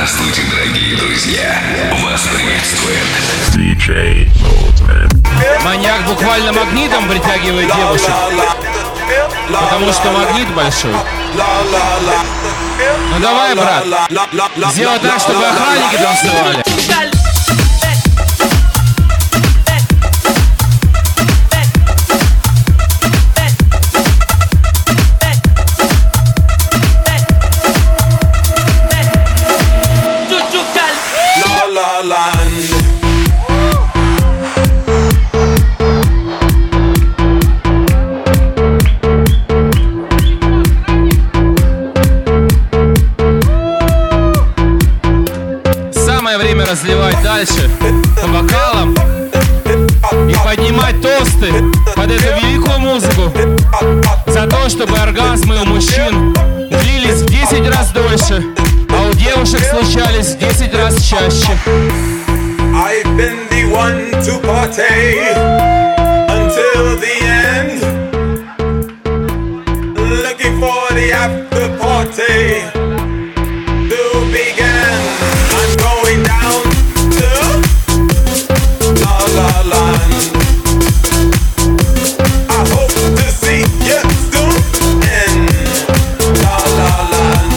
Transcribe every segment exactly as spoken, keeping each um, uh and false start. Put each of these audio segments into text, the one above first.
Здравствуйте, дорогие друзья! Вас приветствует диджей Movement. Маньяк буквально магнитом притягивает девушек, потому что магнит большой. Ну давай, брат, сделай так, чтобы охранники танцевали. Самое время разливать дальше по бокалам и поднимать тосты под эту великую музыку за то, чтобы оргазмы у мужчин длились в десять раз дольше, а у девушек случались в десять раз чаще. I've been the one to party until the end, looking for the after party to begin. I'm going down to La La Land. I hope to see you soon in La La Land.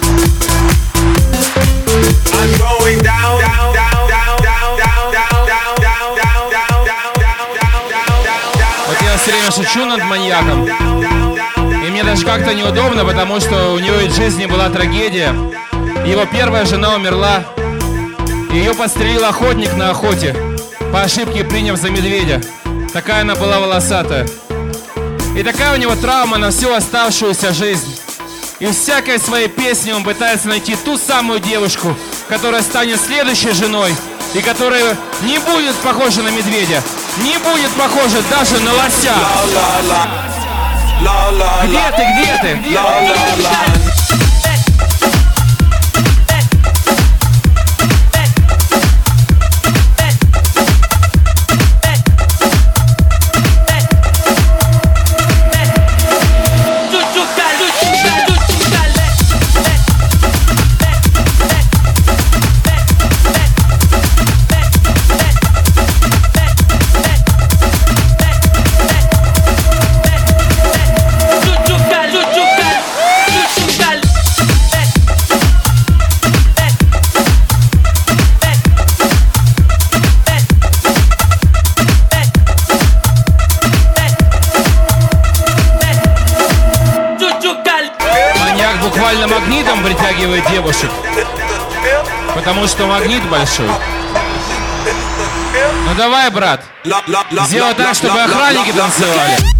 I'm going down, down, down, down, down, down, down, down, down, down, down, down, down, down. Вот я все время шучу над маньяком, и мне даже как-то неудобно, потому что у него в жизни была трагедия. Его первая жена умерла, и ее подстрелил охотник на охоте, по ошибке приняв за медведя. Такая она была волосатая. И такая у него травма на всю оставшуюся жизнь. И в всякой своей песне он пытается найти ту самую девушку, которая станет следующей женой, и которая не будет похожа на медведя, не будет похожа даже на лося. Где ты, где ты? Где ты? Буквально магнитом притягивает девушек, потому что магнит большой. Ну давай, брат, сделай так, чтобы охранники танцевали.